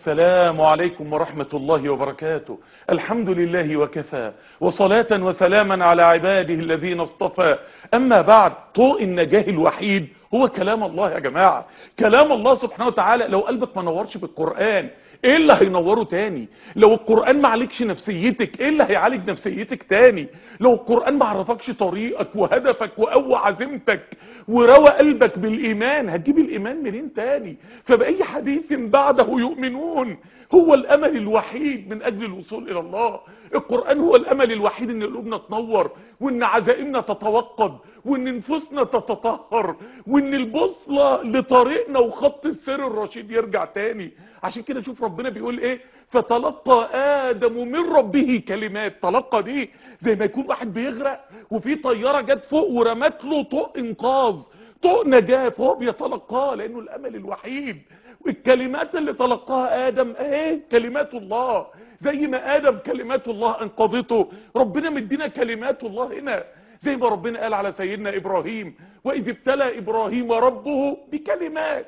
السلام عليكم ورحمة الله وبركاته. الحمد لله وكفى، وصلاة وسلاما على عباده الذين اصطفى. أما بعد، طوق النجاة الوحيد هو كلام الله يا جماعة. كلام الله سبحانه وتعالى. لو قلبك ما نورش بالقرآن، ايه اللي هينوره تاني؟ لو القرآن ما عليكش نفسيتك، ايه اللي هيعالج نفسيتك تاني؟ لو القرآن ما عرفكش طريقك وهدفك وقوى عزيمتك وروى قلبك بالإيمان، هتجيب الإيمان منين تاني؟ فبأي حديث بعده يؤمنون. هو الأمل الوحيد من أجل الوصول إلى الله. القرآن هو الأمل الوحيد إن قلوبنا تنور، وإن عزائمنا تتوقد، وإن نفوسنا تتطهر، وإن البوصلة لطريقنا وخط السير الرشيد يرجع تاني. عشان كده شوف ربنا بيقول ايه: فتلقى آدم من ربه كلمات. تلقى دي زي ما يكون واحد بيغرق وفي طيارة جت فوق ورمت له طوق انقاذ، طوق نجاة، فهو بيتلقاه لانه الامل الوحيد. والكلمات اللي تلقاها آدم اهي كلمات الله. زي ما آدم كلمات الله انقذته، ربنا مدينا كلمات الله هنا. زي ما ربنا قال على سيدنا إبراهيم: وإذ ابتلى إبراهيم ربه بكلمات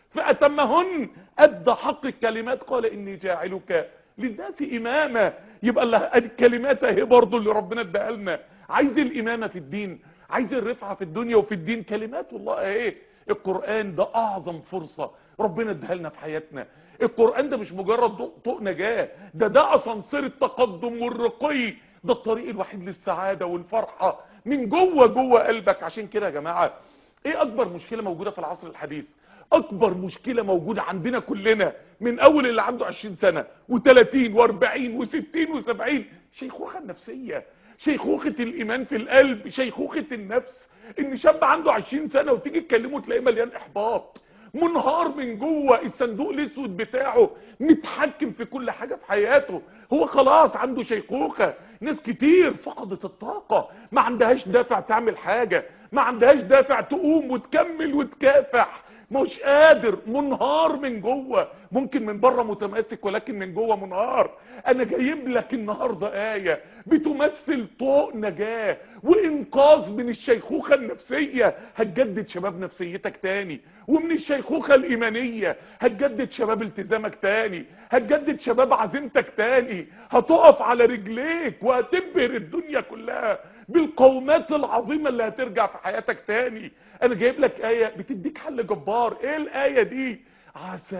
فأتمهن. أدى حق الكلمات، قال إني جاعلك للناس إماما. يبقى الكلمات اهي برضو اللي ربنا اداها لنا. عايز الإمامة في الدين، عايز الرفعة في الدنيا وفي الدين، كلمات الله اهي. القرآن ده أعظم فرصة ربنا اداها لنا في حياتنا. القرآن ده مش مجرد طوق نجاة، ده أسانسير التقدم والرقي. ده الطريق الوحيد للسعادة والفرحة من جوه قلبك. عشان كده يا جماعة، ايه أكبر مشكلة موجودة في العصر الحديث؟ اكبر مشكلة موجودة عندنا كلنا، من اول اللي عنده 20 سنة و30 و40 و60 و70: شيخوخة النفسية، شيخوخة الايمان في القلب، شيخوخة النفس. ان شاب عنده 20 سنة وتيجي تكلمه تلاقيه مليان احباط، منهار من جوه، الصندوق الاسود بتاعه متحكم في كل حاجة في حياته. هو خلاص عنده شيخوخة. ناس كتير فقدت الطاقة، ما عندهاش دافع تعمل حاجة، ما عندهاش دافع تقوم وتكمل وتكافح، مش قادر، منهار من جوه. ممكن من بره متماسك ولكن من جوه منهار. انا جايب لك النهارده آية بتمثل طوق نجاة وانقاذ من الشيخوخة النفسية. هتجدد شباب نفسيتك تاني، ومن الشيخوخة الإيمانية هتجدد شباب التزامك تاني، هتجدد شباب عزيمتك تاني، هتقف على رجليك وهتبهر الدنيا كلها بالقومات العظيمة اللي هترجع في حياتك تاني. انا جايب لك آية بتديك حل جبار. ايه الآية دي؟ عسى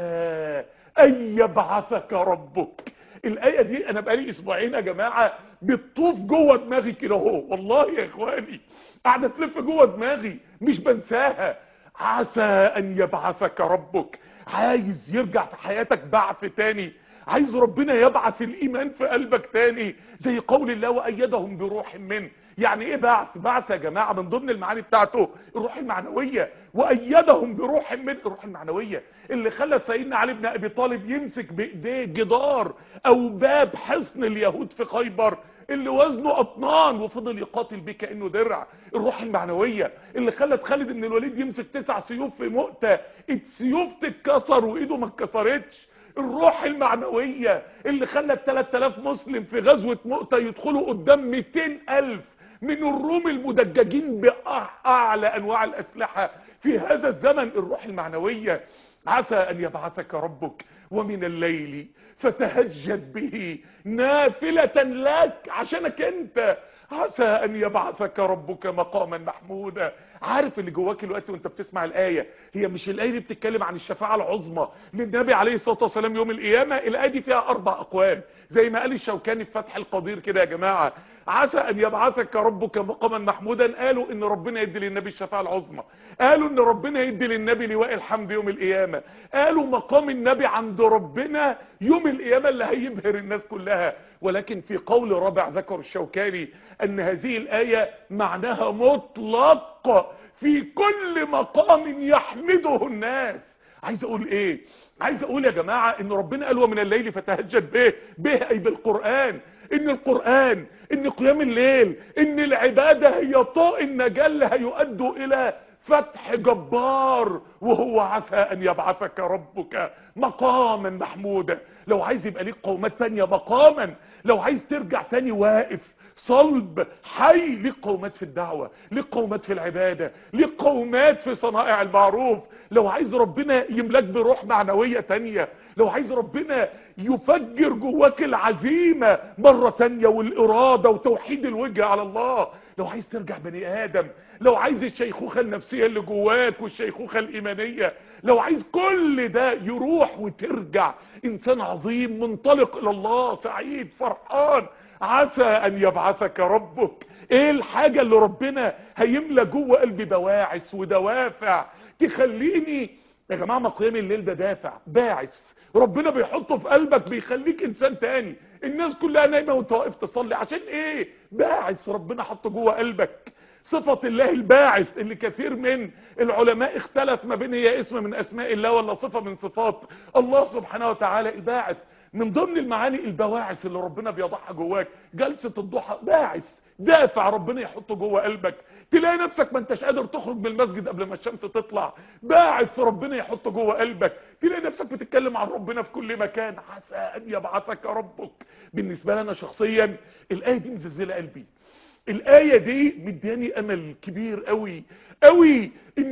ان يبعثك ربك. الآية دي انا بقالي اسبوعين يا جماعة بتطوف جوه دماغي كده اهو، والله يا اخواني قاعدة تلف جوه دماغي مش بنساها. عسى ان يبعثك ربك. عايز يرجع في حياتك بعث تاني، عايز ربنا يبعث الايمان في قلبك تاني، زي قول الله: وايدهم بروح منه. يعني ايه بعث؟ بعث يا جماعه من ضمن المعاني بتاعته الروح المعنويه. وايدهم بروح منه، الروح المعنويه اللي خلى سيدنا علي بن ابي طالب يمسك بايديه جدار او باب حصن اليهود في خيبر اللي وزنه اطنان وفضل يقاتل بيه كانه درع. الروح المعنويه اللي خلت خالد بن الوليد يمسك 9 سيوف في مؤتة، السيوف تتكسر وايده ما اتكسرتش. الروح المعنوية اللي خلت 3000 مسلم في غزوة مؤتة يدخلوا قدام 200,000 من الروم المدججين بأعلى أنواع الأسلحة في هذا الزمن. الروح المعنوية. عسى أن يبعثك ربك ومن الليل فتهجد به نافلة لك، عشانك أنت. عسى أن يبعثك ربك مقاما محمودا. عارف اللي جواك الوقت وانت بتسمع الآية؟ هي مش الآية دي بتتكلم عن الشفاعة العظمى للنبي عليه الصلاة والسلام يوم القيامة؟ الآية دي فيها 4 أقوال زي ما قال الشوكاني في فتح القدير كده يا جماعة. عسى أن يبعثك ربك مقاما محمودا، قالوا إن ربنا يدي للنبي الشفاعة العظمى، قالوا إن ربنا يدي للنبي لواء الحمد يوم القيامة، قالوا مقام النبي عند ربنا يوم القيامة اللي هيبهر الناس كلها. ولكن في قول رابع ذكر الشوكاني أن هذه الآية معناها مطلق في كل مقام يحمده الناس. عايز اقول ايه؟ عايز اقول يا جماعة ان ربنا قال: ومن الليل فتهجد به اي بالقرآن. ان القرآن، ان قيام الليل، ان العبادة هي طوق النجاة اللي هيؤدوا الى فتح جبار، وهو عسى ان يبعثك ربك مقاما محمودا. لو عايز يبقى ليك قومات تانية مقاما، لو عايز ترجع تاني واقف صلب حي. ليك قومات في الدعوة، ليك قومات في العبادة، ليك قومات في صنائع المعروف. لو عايز ربنا يملاك بروح معنوية تانية، لو عايز ربنا يفجر جواك العزيمة مرة تانية والإرادة وتوحيد الوجه على الله، لو عايز ترجع بني آدم، لو عايز الشيخوخة النفسية اللي جواك والشيخوخة الإيمانية، لو عايز كل ده يروح وترجع إنسان عظيم منطلق إلى الله سعيد فرحان، عسى أن يبعثك ربك. إيه الحاجة اللي ربنا هيملى جوه قلبي بواعث ودوافع تخليني يا جماعة؟ ما قيام الليل ده دافع باعث ربنا بيحطه في قلبك بيخليك انسان تاني. الناس كلها نايمة وانت واقف تصلي عشان ايه؟ باعث ربنا حطه جوه قلبك. صفة الله الباعث اللي كثير من العلماء اختلف ما بين هي اسم من اسماء الله ولا صفة من صفات الله سبحانه وتعالى. الباعث من ضمن المعاني البواعث اللي ربنا بيضعها جواك. جلسة الضحى باعث دافع ربنا يحطه جوه قلبك. تلاقي نفسك ما انتش قادر تخرج من المسجد قبل ما الشمس تطلع، باعث ربنا يحطه جوه قلبك. تلاقي نفسك بتتكلم عن ربنا في كل مكان، عسى ان يبعثك ربك. بالنسبه لي انا شخصيا الايه دي مزلزله قلبي. الايه دي مدياني امل كبير قوي قوي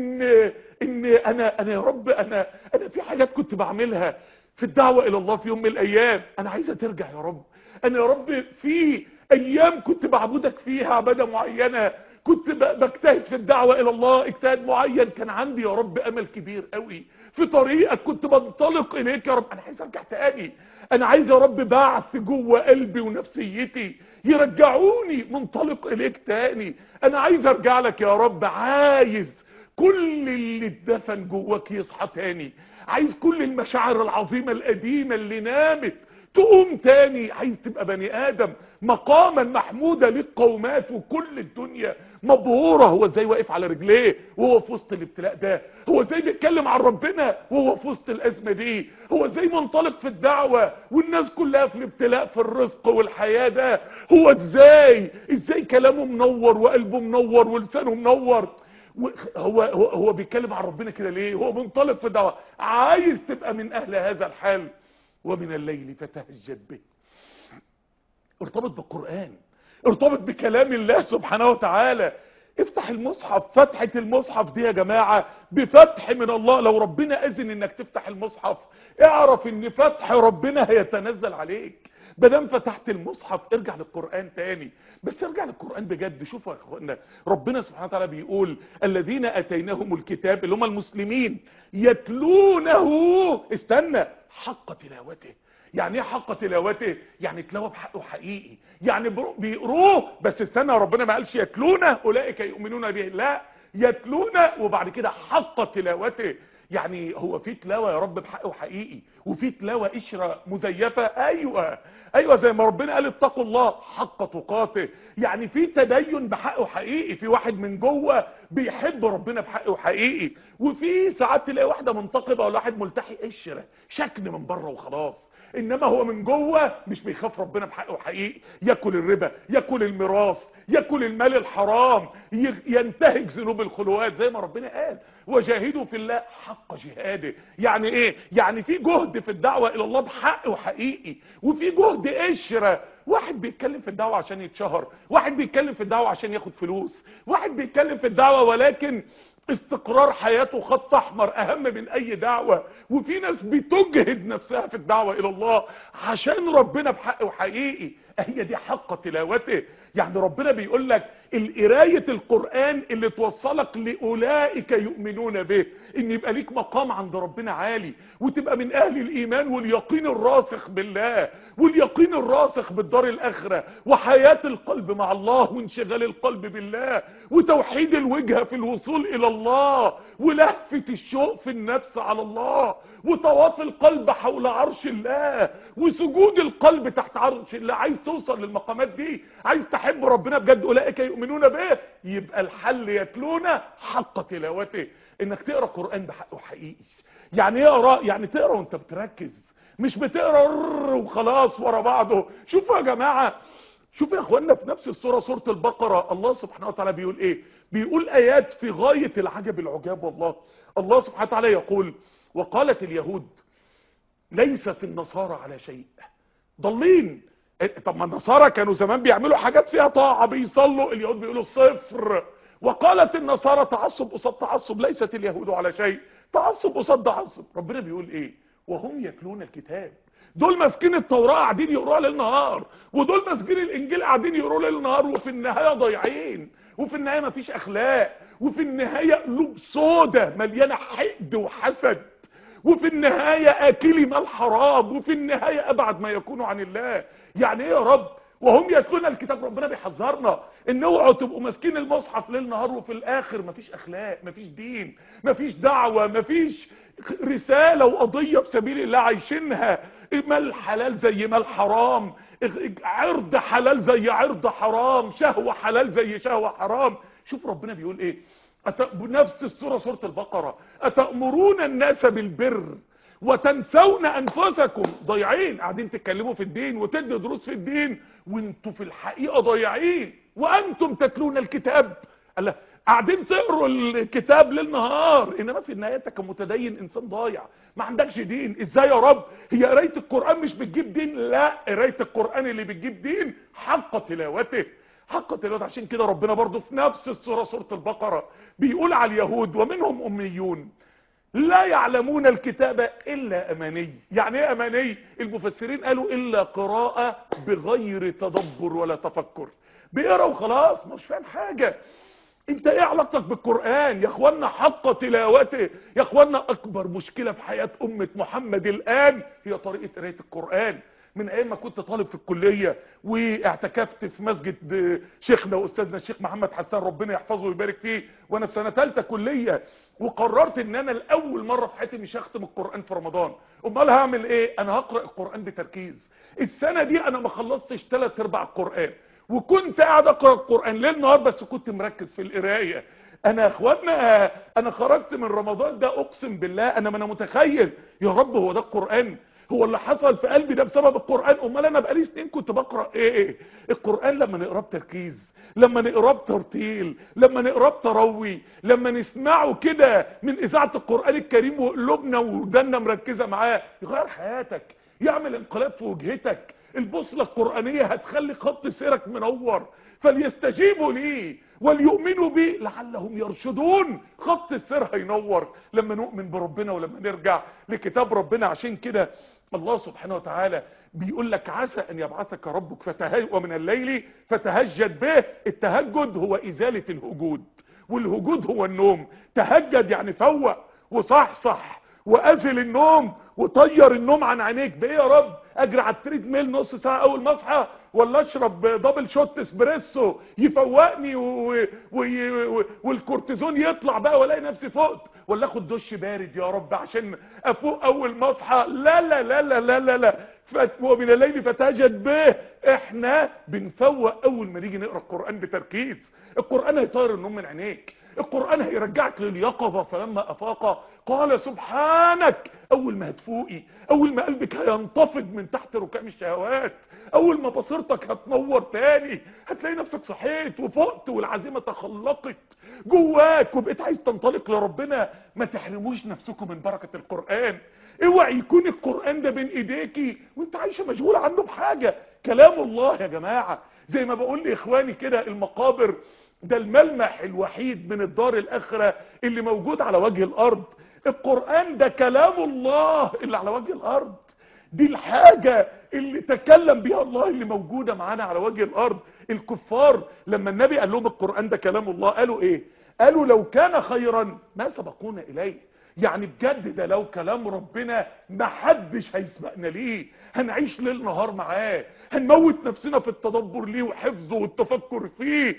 ان انا يا رب انا في حاجات كنت بعملها في الدعوه الى الله في يوم من الايام انا عايزه ترجع يا رب. انا يا رب في ايام كنت بعبدك فيها عباده معينه، كنت بجتهد في الدعوه الى الله اجتهاد معين، كان عندي يا رب امل كبير قوي في طريقك، كنت بنطلق اليك يا رب. انا عايز ارجع تاني، انا عايز يا رب بعث جوه قلبي ونفسيتي يرجعوني منطلق اليك تاني. انا عايز ارجع لك يا رب، عايز كل اللي اتدفن جواك يصحى تاني، عايز كل المشاعر العظيمة القديمة اللي نامت تقوم تاني، عايز تبقى بني ادم مقاما محمودا ليك قومات وكل الدنيا مبهوره. هو ازاي واقف على رجليه وهو في وسط الابتلاء ده؟ هو ازاي بيتكلم عن ربنا وهو في وسط الازمه دي؟ هو ازاي منطلق في الدعوه والناس كلها في الابتلاء في الرزق والحياه ده؟ هو ازاي كلامه منور وقلبه منور ولسانه منور؟ هو بيتكلم عن ربنا كده ليه؟ هو منطلق في الدعوه. عايز تبقى من اهل هذا الحال. ومن الليل فتهجد به. ارتبط بالقرآن، ارتبط بكلام الله سبحانه وتعالى. افتح المصحف. فتحة المصحف دي يا جماعة بفتح من الله. لو ربنا اذن انك تفتح المصحف اعرف ان فتح ربنا هيتنزل عليك. بدام فتحت المصحف ارجع للقرآن تاني، بس ارجع للقرآن بجد. شوفوا يا اخوانا ربنا سبحانه وتعالى بيقول الذين اتيناهم الكتاب اللي هم المسلمين يتلونه استنى حق تلاوته. يعني ايه حق تلاوته؟ يعني تلاوه بحقه حقيقي، يعني بيقروه. بس استنى ربنا ما قالش يتلونه اولئك يؤمنون به، لا يتلونه وبعد كده حق تلاوته. يعني هو في تلاوه يا رب بحقه حقيقي وفي تلاوه قشره مزيفه. ايوه زي ما ربنا قال اتقوا الله حق تقاته. يعني في تدين بحقه حقيقي، في واحد من جوه بيحب ربنا بحقه حقيقي، وفي ساعات تلاقي واحده منتقبه ولا واحد ملتحي قشره شكل من بره وخلاص، انما هو من جوه مش بيخاف ربنا بحقه حقيقي. ياكل الربا، ياكل الميراث، ياكل المال الحرام، ينتهك ذنوب الخلوات زي ما ربنا قال وجاهدوا في الله حق جهاده. يعني ايه؟ يعني في جهد في الدعوه الى الله بحقه حقيقي، وفي جهد قشره. واحد بيتكلم في الدعوه عشان يتشهر، واحد بيتكلم في الدعوه عشان ياخد فلوس، واحد بيتكلم في الدعوه ولكن استقرار حياته خط احمر اهم من اي دعوة. وفي ناس بتجهد نفسها في الدعوة الى الله عشان ربنا بحقه حقيقي. هي دي حق تلاوته. يعني ربنا بيقول لك القرايه القرآن اللي توصلك لأولئك يؤمنون به، ان يبقى ليك مقام عند ربنا عالي وتبقى من اهل الايمان واليقين الراسخ بالله واليقين الراسخ بالدار الاخرة وحياة القلب مع الله وانشغال القلب بالله وتوحيد الوجهة في الوصول الى الله ولهفة الشوق في النفس على الله وطواف القلب حول عرش الله وسجود القلب تحت عرش الله. عايز توصل للمقامات دي، عايز تحب ربنا بجد اولئك يؤمنون به، يبقى الحل يتلون حق تلاوته. انك تقرا قرآن بحقه حقيقي. يعني ايه اقرا؟ يعني تقرا وانت بتركز، مش بتقرا وخلاص ورا بعضه. شوفوا يا جماعه، شوفوا يا اخوانا في نفس السوره سوره البقره الله سبحانه وتعالى بيقول ايه؟ بيقول ايات في غايه العجب العجاب. والله الله سبحانه وتعالى يقول وقالت اليهود ليست النصارى على شيء. ضالين. طب ما النصارى كانوا زمان بيعملوا حاجات فيها طاعة، بيصلوا، اليهود بيقولوا صفر. وقالت النصارى تعصب قصاد تعصب، ليست اليهود على شيء، تعصب قصاد تعصب. ربنا بيقول ايه؟ وهم يتلون الكتاب. دول ماسكين التوراة قاعدين يقروها ليل نهار، ودول ماسكين الانجيل قاعدين يقروه ليل نهار، وفي النهاية ضايعين، وفي النهاية مفيش اخلاق، وفي النهاية قلوب سودة مليانة حقد وحسد، وفي النهاية اكلي مال حرام، وفي النهاية ابعد ما يكونوا عن الله. يعني ايه يا رب؟ وهم يتلون الكتاب. ربنا بيحذرنا ان اوعوا تبقوا ماسكين المصحف ليل نهار وفي الاخر مفيش اخلاق، مفيش دين، مفيش دعوة، مفيش رسالة وقضية في سبيل الله عايشينها. مال حلال زي مال حرام، عرض حلال زي عرض حرام، شهوة حلال زي شهوة حرام. شوف ربنا بيقول ايه بنفس السورة، سورة البقرة: أتأمرون الناس بالبر وتنسون أنفسكم. ضايعين، قاعدين تتكلموا في الدين وتدوا دروس في الدين وانتوا في الحقيقة ضايعين، وأنتم تتلون الكتاب. الله، قاعدين تقروا الكتاب ليل نهار، انما في النهايه انت كمتدين انسان ضايع، ما عندكش دين. ازاي يا رب؟ هي قرايه القران مش بتجيب دين؟ لا، قرايه القران اللي بتجيب دين حق تلاوته، حق تلاوته. عشان كده ربنا برضو في نفس السوره، سوره البقره، بيقول على اليهود: ومنهم اميون لا يعلمون الكتاب الا اماني. يعني ايه اماني؟ المفسرين قالوا الا قراءه بغير تدبر ولا تفكر، بيقرا وخلاص مش فاهم حاجه. انت ايه علاقتك بالقرآن يا اخوانا؟ حق تلاوته يا اخوانا. اكبر مشكلة في حياة امة محمد الان هي طريقة قراية القرآن. من ايام ما كنت طالب في الكلية واعتكفت في مسجد شيخنا واستاذنا الشيخ محمد حسان، ربنا يحفظه ويبارك فيه، وانا في سنة ثالثه كلية، وقررت ان انا لاول مرة في حياتي مش هختم القرآن في رمضان. امال هعمل ايه؟ انا هقرأ القرآن بتركيز. السنة دي انا ما خلصتش 3/4 القرآن، وكنت قاعد اقرا القران ليل نهار، بس كنت مركز في القرايه. انا يا اخوانا انا خرجت من رمضان ده اقسم بالله انا ما انا متخيل يا رب هو ده القران؟ هو اللي حصل في قلبي ده بسبب القران؟ امال انا بقالي سنين كنت بقرا ايه؟ القران لما نقراه بتركيز، لما نقراه بترتيل، لما نقراه بتروي، لما نسمعه كده من اذاعه القران الكريم وقلوبنا ودنا مركزه معاه، يغير حياتك، يعمل انقلاب في وجهتك. البوصلة القرآنية هتخلي خط سيرك منور. فليستجيبوا لي وليؤمنوا بي لعلهم يرشدون. خط السير هينور لما نؤمن بربنا ولما نرجع لكتاب ربنا. عشان كده الله سبحانه وتعالى بيقول لك: عسى ان يبعثك ربك ومن الليل فتهجد به. التهجد هو ازالة الهجود، والهجود هو النوم. تهجد يعني فوق وصحصح وازل النوم وطير النوم عن عينيك. بايه يا رب؟ اجري على التريد ميل نص ساعه اول ما اصحى، ولا اشرب دبل شوت اسبريسو يفوقني والكورتيزون يطلع بقى والاقي نفسي فقت، ولا اخد دش بارد يا رب عشان افوق اول ما اصحى؟ لا لا لا لا لا لا, لا. ومن الليل فتهجد به. احنا بنفوق اول ما نيجي نقرا القران بتركيز. القران هيطير النوم من عينيك، القرآن هيرجعك لليقظة. فلما أفاق قال سبحانك. أول ما هتفوقي، أول ما قلبك هينتفض من تحت ركام الشهوات، أول ما بصيرتك هتنور تاني، هتلاقي نفسك صحيت وفقت والعزيمة تخلقت جواك وبقيت عايز تنطلق لربنا. ما تحرموش نفسكم من بركة القرآن. اوعي يكون القرآن ده بين ايديكي وانت عايشة مشغولة عنه بحاجة. كلام الله يا جماعة، زي ما بقول لإخواني كده، المقابر ده الملمح الوحيد من الدار الاخرة اللي موجود على وجه الارض. القرآن ده كلام الله اللي على وجه الارض، دي الحاجة اللي تكلم بها الله اللي موجودة معانا على وجه الارض. الكفار لما النبي قال لهم القرآن ده كلام الله قالوا ايه؟ قالوا لو كان خيرا ما سبقونا اليه. يعني بجد ده لو كلام ربنا محدش هيسبقنا ليه. هنعيش ليل نهار معاه، هنموت نفسنا في التدبر ليه وحفظه والتفكر فيه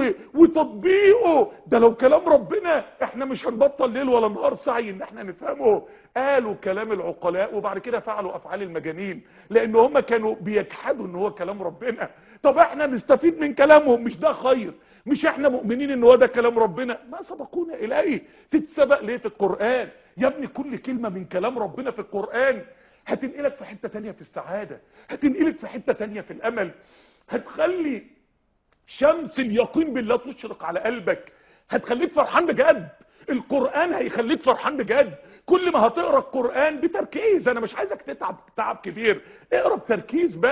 وتطبيقه. ده لو كلام ربنا احنا مش هنبطل ليل ولا نهار سعي ان احنا نفهمه. قالوا كلام العقلاء وبعد كده فعلوا افعال المجانين، لان هم كانوا بيجحدوا ان هو كلام ربنا. طب احنا نستفيد من كلامهم، مش ده خير؟ مش احنا مؤمنين ان هو ده كلام ربنا؟ ما سبقونا اليه. تتسبق ليه في القرآن يا ابني؟ كل كلمة من كلام ربنا في القرآن هتنقلك في حتة تانية في السعادة، هتنقلك في حتة تانية في الامل، هتخلي شمس اليقين بالله تشرق على قلبك، هتخليك فرحان بجد. القرآن هيخليك فرحان بجد. كل ما هتقرأ القرآن بتركيز، انا مش عايزك تتعب تعب كبير، اقرأ بتركيز بس.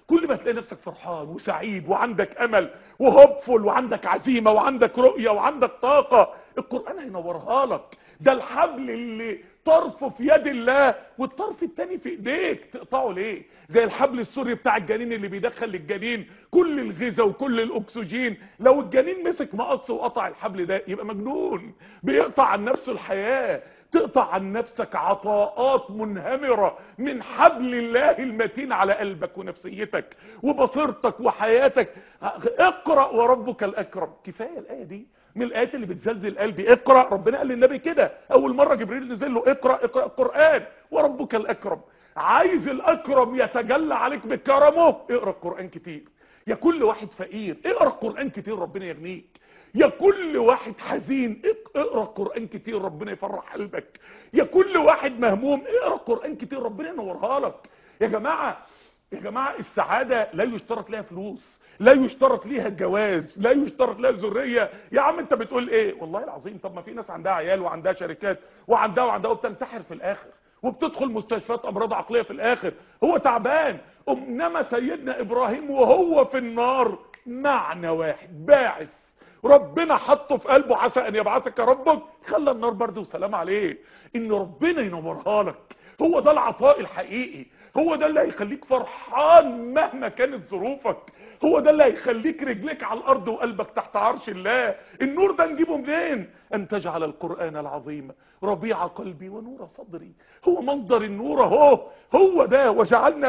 كل ما تلاقي نفسك فرحان وسعيد وعندك امل وهوبفول وعندك عزيمة وعندك رؤية وعندك طاقة، القرآن هينورها لك. ده الحبل اللي طرفه في يد الله والطرف التاني في ايديك، تقطعه ليه؟ زي الحبل السري بتاع الجنين اللي بيدخل للجنين كل الغذاء وكل الاكسجين. لو الجنين مسك مقص وقطع الحبل ده يبقى مجنون، بيقطع عن نفسه الحياة. تقطع عن نفسك عطاءات منهمرة من حبل الله المتين على قلبك ونفسيتك وبصيرتك وحياتك. اقرأ وربك الأكرم. كفاية الآية دي من الآيات اللي بتزلزل قلبي. اقرأ، ربنا قال للنبي كده أول مرة جبريل نزل له اقرأ القرآن وربك الأكرم. عايز الأكرم يتجلى عليك بكرمه، اقرأ القرآن كتير. يا كل واحد فقير اقرأ القرآن كتير ربنا يغنيك. يا كل واحد حزين اقرأ القرآن كتير ربنا يفرح قلبك. يا كل واحد مهموم اقرأ القرآن كتير ربنا ينورها لك. يا جماعة السعادة لا يشترط لها فلوس، لا يشترط ليها الجواز، لا يشترط لها الذرية. يا عم انت بتقول ايه؟ والله العظيم طب ما في ناس عندها عيال وعندها شركات وعندها وبتنتحر في الاخر وبتدخل مستشفيات امراض عقلية في الاخر، هو تعبان. انما سيدنا ابراهيم وهو في النار معنى واحد باعث ربنا حطه في قلبه، عسى ان يبعثك ربك، خلى النار برد وسلام عليه. ان ربنا ينورها لك، هو ده العطاء الحقيقي. هو ده اللي هيخليك فرحان مهما كانت ظروفك. هو ده اللي هيخليك رجلك على الارض وقلبك تحت عرش الله. النور ده نجيبه منين؟ ان تجعل القرآن العظيم ربيع قلبي ونور صدري. هو مصدر النور اهو، هو ده. وجعلنا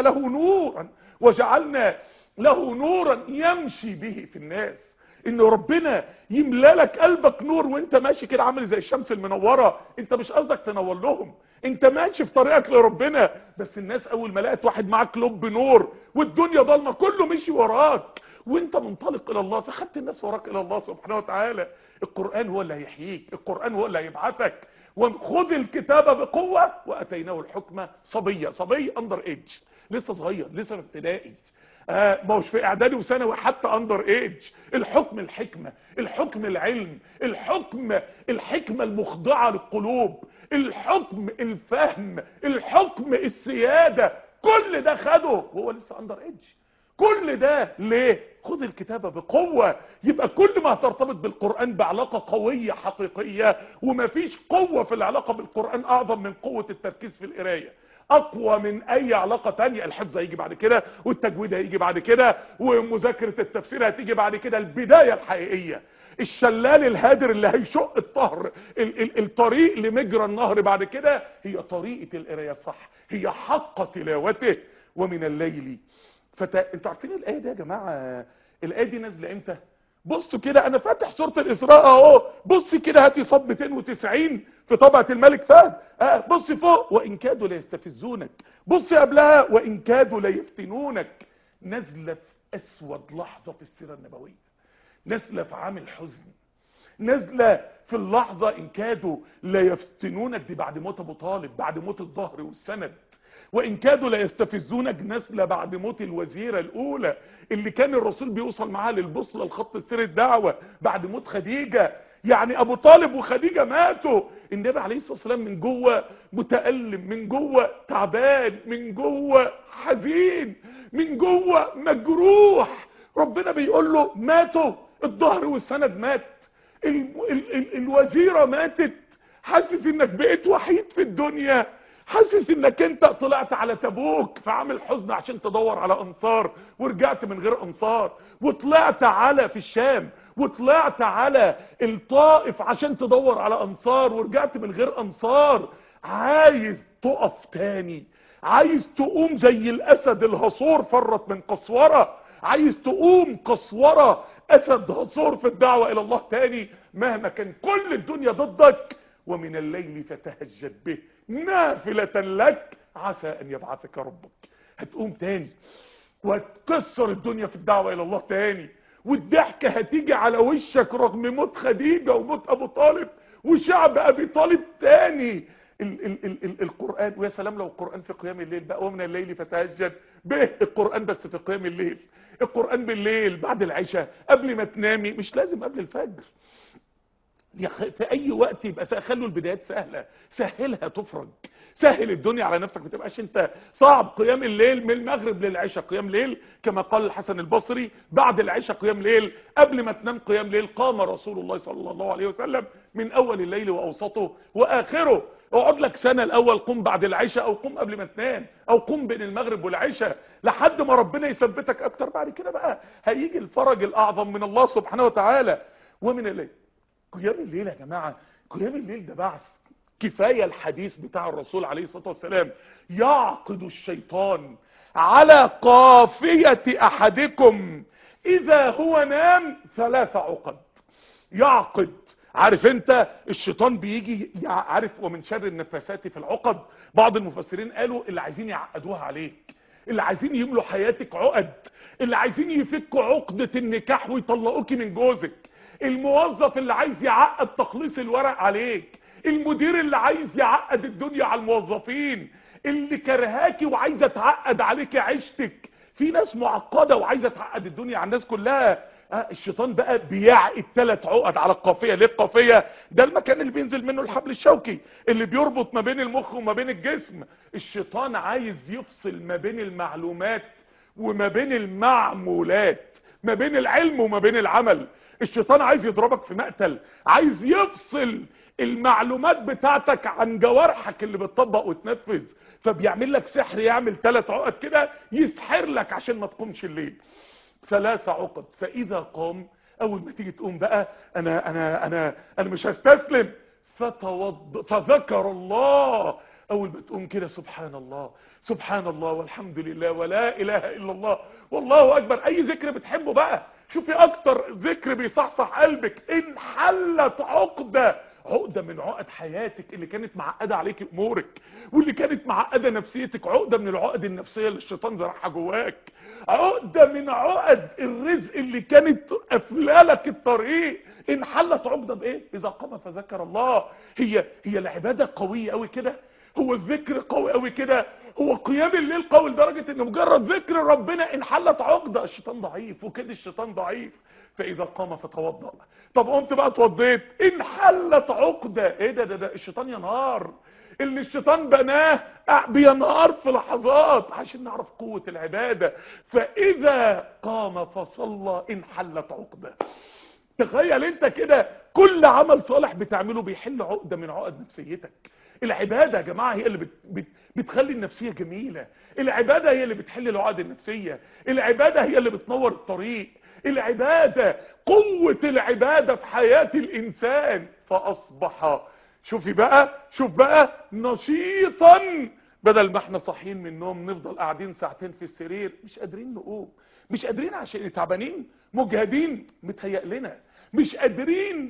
له نورا يمشي به في الناس. ان ربنا يملى لك قلبك نور وانت ماشي كده عامل زي الشمس المنوره. انت مش قصدك تنور لهم، انت ماشي في طريقك لربنا، بس الناس اول ما لقت واحد معاك لب نور والدنيا ضلمه كله مشي وراك وانت منطلق الى الله، فخدت الناس وراك الى الله سبحانه وتعالى. القرآن هو اللي هيحييك، القرآن هو اللي هيبعثك. وخذ الكتاب بقوه واتيناه الحكمه صبي اندر ايج، لسه صغير لسه في ابتدائي، ما هوش في اعدادي وثانوي، حتى اندر ايج. الحكم العلم، الحكمة المخضعة للقلوب، الحكم الفهم، الحكم السيادة، كل ده خده وهو لسه اندر ايج. كل ده ليه؟ خذ الكتابة بقوة. يبقى كل ما هترتبط بالقرآن بعلاقة قوية حقيقية، ومفيش قوة في العلاقة بالقرآن اعظم من قوة التركيز في القراية، اقوى من اي علاقة تانية. الحفظ هيجي بعد كده والتجويد هيجي بعد كده ومذاكرة التفسير هتيجي بعد كده. البداية الحقيقية، الشلال الهادر اللي هيشق الطريق لمجرى النهر بعد كده، هي طريقة القراية الصح، هي حق تلاوته ومن الليل انتوا عارفين الآية دي يا جماعة؟ الآية دي نازلة امتى؟ بصوا كده، انا فاتح سورة الاسراء اهو، بص كده هاتي صب 290 في طبعة الملك فهد. بص فوق، وان كادوا ليستفزونك. بص قبلها، وان كادوا ليفتنونك. نازلة في اسود لحظة في السيرة النبوية، نازلة في عام الحزن، نازلة في اللحظة ان كادوا ليفتنونك. دي بعد موت ابو طالب، بعد موت الظهر والسند. وان كادوا ليستفزونك نازله بعد موت الوزيره الاولى اللي كان الرسول بيوصل معاها للبوصله الخط السير الدعوه، بعد موت خديجه. يعني ابو طالب وخديجه ماتوا، النبي عليه الصلاه والسلام من جوه متالم، من جوه تعبان، من جوه حزين، من جوه مجروح. ربنا بيقول له ماتوا، الظهر والسند مات، الوزيره ماتت. حاسس انك بقيت وحيد في الدنيا، حاسس انك انت طلعت على تبوك في عام الحزن عشان تدور على انصار ورجعت من غير انصار، وطلعت على في الشام وطلعت على الطائف عشان تدور على انصار ورجعت من غير انصار. عايز تقف تاني، عايز تقوم زي الاسد الهصور فرت من قسورة، عايز تقوم قسورة اسد هصور في الدعوة الى الله تاني مهما كان كل الدنيا ضدك. ومن الليل فتهجد به نافلة لك عسى ان يبعثك ربك. هتقوم تاني وهتكسر الدنيا في الدعوة الى الله تاني، والضحكة هتيجي على وشك رغم موت خديجة وموت ابو طالب وشعب ابي طالب تاني. القرآن، ويا سلام لو القرآن في قيام الليل بقى، ومن الليل فتهجد به. القرآن بس في قيام الليل، القرآن بالليل بعد العشاء قبل ما تنامي، مش لازم قبل الفجر، في اي وقت يبقى. خلوا البدايات سهلة، سهلها تفرج، سهل الدنيا على نفسك، ما تبقاش انت صعب. قيام الليل من المغرب للعشاء قيام ليل، كما قال الحسن البصري بعد العشاء قيام ليل، قبل ما تنام قيام ليل. قام رسول الله صلى الله عليه وسلم من اول الليل واوسطه واخره. اقعد لك سنة الاول قم بعد العشاء، او قم قبل ما تنام، او قم بين المغرب والعشاء، لحد ما ربنا يثبتك اكتر. بعد كده بقى هيجي الفرج الاعظم من الله سبحانه وتعالى. ومن الليل، قيام الليل يا جماعة، قيام الليل ده بعث. كفاية الحديث بتاع الرسول عليه الصلاة والسلام: يعقد الشيطان على قافية احدكم اذا هو نام 3 عقد. يعقد، عارف انت الشيطان بيجي عارف، ومن شر النفاسات في العقد. بعض المفسرين قالوا اللي عايزين يعقدوها عليك، اللي عايزين يملوا حياتك عقد، اللي عايزين يفكوا عقدة النكاح ويطلقوكي من جوزك، الموظف اللي عايز يعقد تخليص الورق عليك، المدير اللي عايز يعقد الدنيا على الموظفين، اللي كرهاكي وعايزه تعقد عليكي عيشتك. في ناس معقده وعايزه تعقد الدنيا على الناس كلها. الشيطان بقى بيعقد 3 عقد على القافيه. ليه القافيه؟ ده المكان اللي بينزل منه الحبل الشوكي اللي بيربط ما بين المخ وما بين الجسم. الشيطان عايز يفصل ما بين المعلومات وما بين المعمولات، ما بين العلم وما بين العمل. الشيطان عايز يضربك في مقتل، عايز يفصل المعلومات بتاعتك عن جوارحك اللي بتطبق وتنفذ. فبيعمل لك سحر، يعمل 3 عقد كده يسحر لك عشان ما تقومش الليل. 3 عقد. فاذا قام، اول ما تيجي تقوم بقى انا مش هستسلم، فذكر الله. اول ما تقوم كده سبحان الله سبحان الله والحمد لله ولا اله الا الله والله اكبر. اي ذكر بتحبه بقى، شوفي اكتر ذكر بيصحصح قلبك. ان حلت عقده من عقد حياتك اللي كانت معقده عليك امورك، واللي كانت معقده نفسيتك، عقده من العقد النفسيه اللي الشيطان زرعها جواك، عقده من عقد الرزق اللي كانت قافلالك الطريق. ان حلت عقده بايه؟ اذا قام فذكر الله. هي العباده قويه قوي كده؟ هو الذكر قوي قوي كده؟ هو قيام الليل قوي لدرجه ان مجرد ذكر ربنا ان حلت عقده؟ الشيطان ضعيف، وكده الشيطان ضعيف. فاذا قام فتوضا. طب قمت بقى اتوضيت، ان حلت عقده. ايه ده الشيطان ينهار. اللي الشيطان بناه بينهار في لحظات، عشان نعرف قوه العباده. فاذا قام فصلى ان حلت عقده. تخيل انت كده كل عمل صالح بتعمله بيحل عقده من عقد نفسيتك. العباده يا جماعه هي اللي بتخلي النفسيه جميله. العباده هي اللي بتحل العقد النفسيه. العباده هي اللي بتنور الطريق. العباده، قوه العباده في حياه الانسان. فاصبح، شوف بقى نشيطا. بدل ما احنا صاحيين من النوم نفضل قاعدين ساعتين في السرير مش قادرين نقوم، مش قادرين عشان تعبانين مجهدين، متهيأ لنا مش قادرين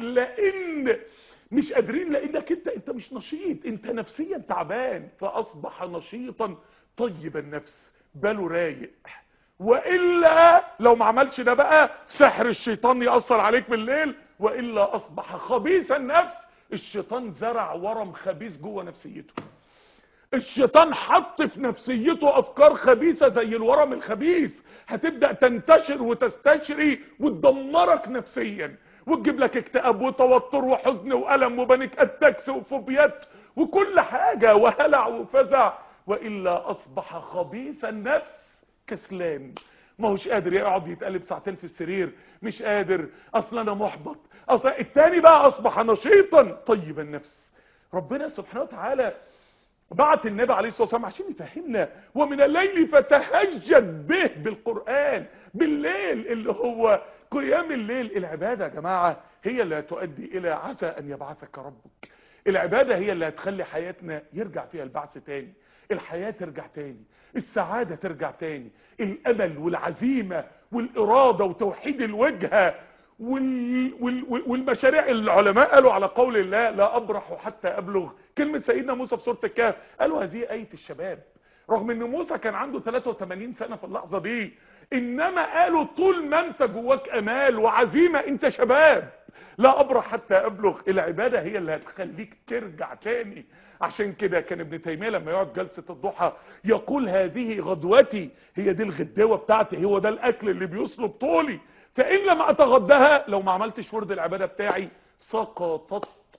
لانك انت مش نشيط، انت نفسيا تعبان. فاصبح نشيطا طيب النفس، باله رايق. والا لو ما عملش ده بقى سحر الشيطان يأثر عليك بالليل. والا اصبح خبيث النفس. الشيطان زرع ورم خبيث جوه نفسيته. الشيطان حط في نفسيته افكار خبيثة زي الورم الخبيث، هتبدأ تنتشر وتستشري وتدمرك نفسيا، وتجيب لك اكتئاب وتوتر وحزن وألم وبانيك اتاكس وفوبيات وكل حاجة وهلع وفزع. وإلا أصبح خبيث النفس كسلان، ما هوش قادر يقعد يتقلب ساعتين في السرير، مش قادر، أصلا أنا محبط. أصلا التاني بقى أصبح نشيطا طيب النفس. ربنا سبحانه وتعالى بعت النبي عليه الصلاة والسلام عشان يفهمنا: ومن الليل فتهجد به بالقرآن. بالليل اللي هو قيام الليل. العبادة يا جماعة هي اللي هتؤدي إلى عسى أن يبعثك ربك. العبادة هي اللي هتخلي حياتنا يرجع فيها البعث تاني، الحياة ترجع تاني، السعادة ترجع تاني، الأمل والعزيمة والإرادة وتوحيد الوجهة والمشاريع. العلماء قالوا على قول الله: لا أبرح حتى أبلغ. كلمة سيدنا موسى في سورة الكهف قالوا هذه آية الشباب، رغم ان موسى كان عنده 83 سنة في اللحظة دي، انما قالوا طول ما انت جواك امال وعزيمة انت شباب. لا أبرح حتى أبلغ. العبادة هي اللي هتخليك ترجع تاني. عشان كده كان ابن تيمية لما يقعد جلسة الضحى يقول: هذه غدوتي، هي دي الغداوة بتاعتي، هو ده الأكل اللي بيصلب طولي. فإن لم أتغدها، لو ما عملتش ورد العبادة بتاعي، سقطت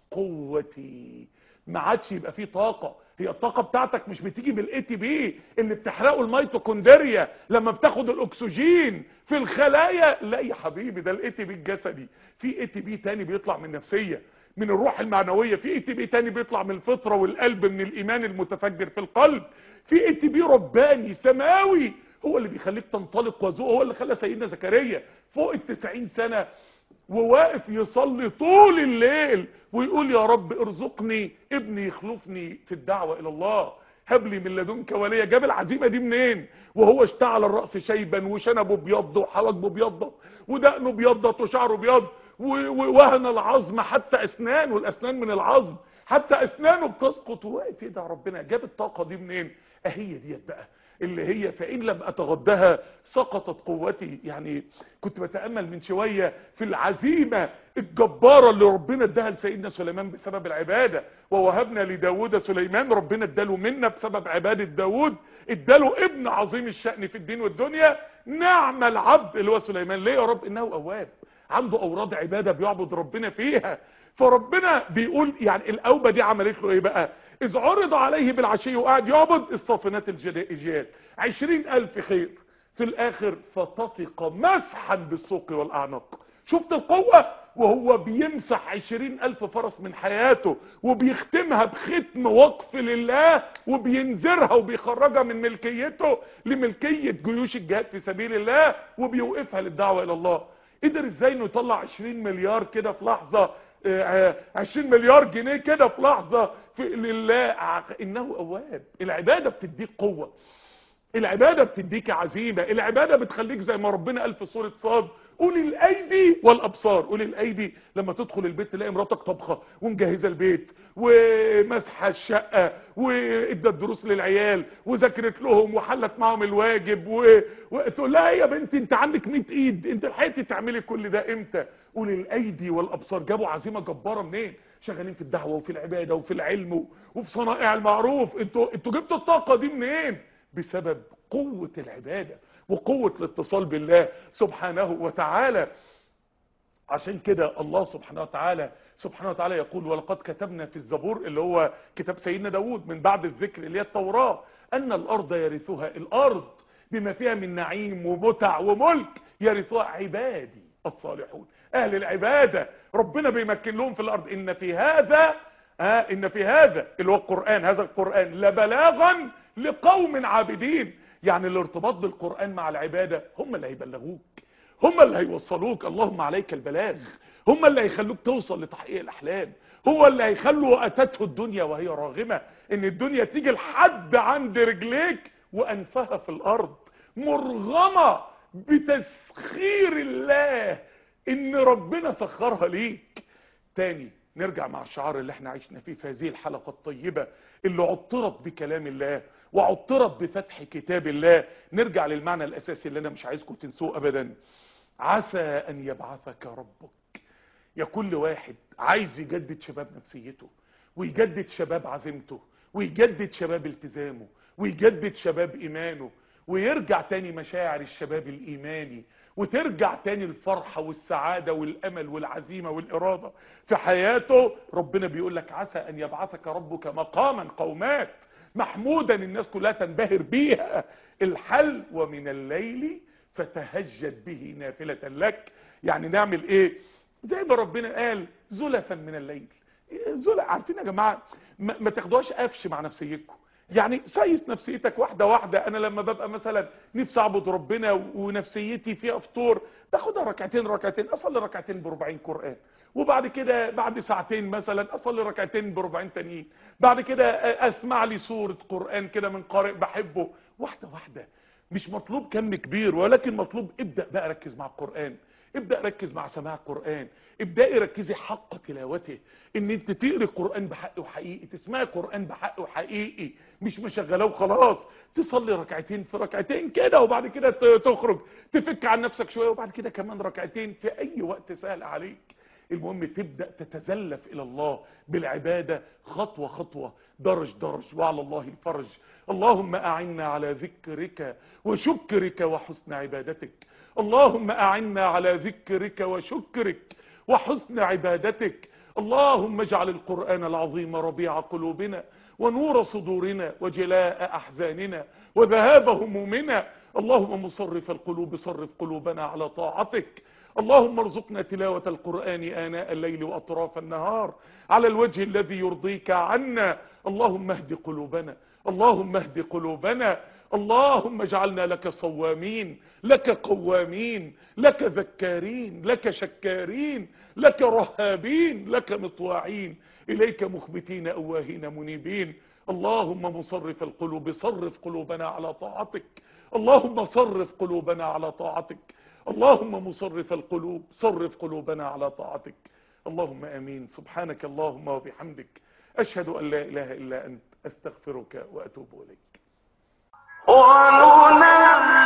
قوتي. ما عادش يبقى فيه طاقة. هي الطاقة بتاعتك مش بتيجي بالاي تي بي اللي بتحرقه الميتوكوندريا لما بتاخد الاكسجين في الخلايا. لا يا حبيبي، ده الاي تي بي الجسدي. في اي تي بي تاني بيطلع من النفسية، من الروح المعنوية. في اي تي بي تاني بيطلع من الفطرة والقلب، من الايمان المتفجر في القلب. في اي تي بي رباني سماوي، هو اللي بيخليك تنطلق وذوق. هو اللي خلى سيدنا زكريا فوق ال90 سنة وواقف يصلي طول الليل ويقول يا رب ارزقني ابني يخلفني في الدعوة الى الله، هب لي من لدنك وليا. جاب العزيمة دي منين وهو اشتعل الرأس شيبا وشنبه بيض وحواجبه بيضت ودقنه بيضت وشعره بيض ووهن العظم حتى اسنانه، والاسنان من العظم حتى اسنانه بتسقط، وواقف يدعي ربنا. جاب الطاقة دي منين؟ اهي ديت بقى اللي هي فإن لم أتغدها سقطت قوتي. يعني كنت بتأمل من شوية في العزيمة الجبارة اللي ربنا اداها لسيدنا سليمان بسبب العبادة. ووهبنا لداود سليمان، ربنا اداله منا بسبب عبادة داود، اداله ابن عظيم الشأن في الدين والدنيا. نعم العبد اللي هو سليمان. ليه يا رب؟ انه اواب، عنده اوراد عبادة بيعبد ربنا فيها. فربنا بيقول يعني الاوبة دي عملت له ايه بقى؟ اذ عرض عليه بالعشي وقعد يعبد الصافنات الجياد 20,000 خير. في الاخر فطفق مسحا بالسوق والاعناق. شفت القوة؟ وهو بيمسح 20,000 فرس من حياته وبيختمها بختم وقف لله وبينذرها وبيخرجها من ملكيته لملكية جيوش الجهاد في سبيل الله وبيوقفها للدعوة الى الله. قدر ازاي انه يطلع 20 مليار كده في لحظة، 20 مليار جنيه كده في لحظة لله؟ انه اواب. العبادة بتديك قوة، العبادة بتديك عزيمة، العبادة بتخليك زي ما ربنا قال في سورة صاد أولي الأيدي والأبصار. أولي الأيدي لما تدخل البيت تلاقي مراتك طبخة ومجهزة البيت ومسحة الشقة وادت دروس للعيال وذاكرت لهم وحلت معهم الواجب وتقول لها يا بنتي انت عندك 100 ايد، انت لحقتي تعملي كل ده امتى؟ أولي الأيدي والأبصار. جابوا عزيمة جبارة منين؟ شغالين في الدعوة وفي العبادة وفي العلم وفي صنائع المعروف. انتوا جبتوا الطاقة دي منين؟ بسبب قوة العبادة وقوة الاتصال بالله سبحانه وتعالى. عشان كده الله سبحانه وتعالى يقول ولقد كتبنا في الزبور اللي هو كتاب سيدنا داود من بعد الذكر اللي هي التوراة أن الأرض يرثها، الأرض بما فيها من نعيم ومتع وملك يرثها عبادي الصالحون. أهل العبادة ربنا بيمكن لهم في الأرض. إن في هذا اللي هو القرآن، هذا القرآن لبلاغا لقوم عابدين. يعني الارتباط بالقرآن مع العبادة هم اللي هيبلغوك، هم اللي هيوصلوك. اللهم عليك البلاغ. هم اللي هيخلوك توصل لتحقيق الأحلام. هو اللي هيخلوا أتته الدنيا وهي راغمة، ان الدنيا تيجي لحد عند رجليك وأنفها في الأرض مرغمة بتسخير الله، ان ربنا سخرها ليك. تاني نرجع مع الشعار اللي احنا عشنا فيه في هذه الحلقة الطيبة اللي عطرت بكلام الله وعطرت بفتح كتاب الله. نرجع للمعنى الاساسي اللي انا مش عايزكم تنسوه ابدا. عسى ان يبعثك ربك. يا كل واحد عايز يجدد شباب نفسيته ويجدد شباب عزيمته ويجدد شباب التزامه ويجدد شباب ايمانه ويرجع تاني مشاعر الشباب الايماني وترجع تاني الفرحة والسعادة والامل والعزيمة والارادة في حياته. ربنا بيقول لك عسى ان يبعثك ربك مقاما قومات محمودا الناس كلها تنبهر بيها. الحل ومن الليل فتهجد به نافلة لك. يعني نعمل ايه؟ زي ما ربنا قال زلفا من الليل. عارفين يا جماعة ما تاخدوهاش قفش مع نفسيتكم. يعني سايس نفسيتك واحدة واحدة. انا لما ببقى مثلا نفسي اعبد ربنا ونفسيتي فيها فطور باخدها ركعتين اصلي ركعتين بربعين قرآن، وبعد كده بعد ساعتين مثلا اصلي ركعتين بربعين تانيين، بعد كده اسمع لي سورة قرآن كده من قارئ بحبه. واحدة واحدة. مش مطلوب كم كبير، ولكن مطلوب ابدأ بقى ركز مع القرآن، ابدأ ركز مع سماع القرآن، ابدأي ركزي حق تلاوته، ان انت تقري القرآن بحق وحقيقي، تسمعي القرآن بحق وحقيقي، مش مشغلاه وخلاص. تصلي ركعتين في ركعتين كده وبعد كده تخرج تفك عن نفسك شوية وبعد كده كمان ركعتين في اي وقت سهل عليك. المهم تبدأ تتزلف الى الله بالعبادة خطوة خطوة درج درج وعلى الله الفرج. اللهم اعنا على ذكرك وشكرك وحسن عبادتك. اللهم اعنا على ذكرك وشكرك وحسن عبادتك. اللهم اجعل القرآن العظيم ربيع قلوبنا ونور صدورنا وجلاء أحزاننا وذهاب همومنا. اللهم مصرف القلوب صرف قلوبنا على طاعتك. اللهم ارزقنا تلاوة القرآن آناء الليل وأطراف النهار على الوجه الذي يرضيك عنا. اللهم اهد قلوبنا، اللهم اهد قلوبنا. اللهم اجعلنا لك صوامين، لك قوامين، لك ذكارين، لك شكارين، لك رهابين، لك مطواعين، إليك مخبتين أواهين منيبين. اللهم مصرف القلوب صرف قلوبنا على طاعتك. اللهم صرف قلوبنا على طاعتك. اللهم مصرف القلوب صرف قلوبنا على طاعتك. اللهم امين. سبحانك اللهم وبحمدك، اشهد ان لا اله الا انت، استغفرك واتوب اليك.